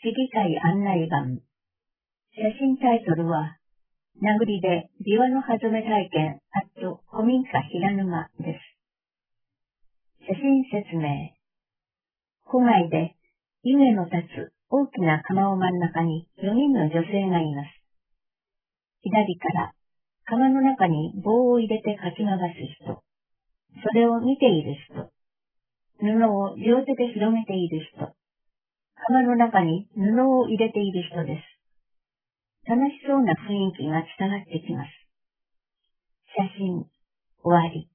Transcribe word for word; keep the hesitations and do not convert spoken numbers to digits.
市議会案内板。写真タイトルは、名栗で琵琶のはずめ体験アット古民家平沼です。写真説明。戸外で湯気の立つ大きな釜を真ん中によにんの女性がいます。左から釜の中に棒を入れてかき回す人、それを見ている人、布を両手で広げている人、釜の中に布を入れている人です。楽しそうな雰囲気が伝わってきます。写真、終わり。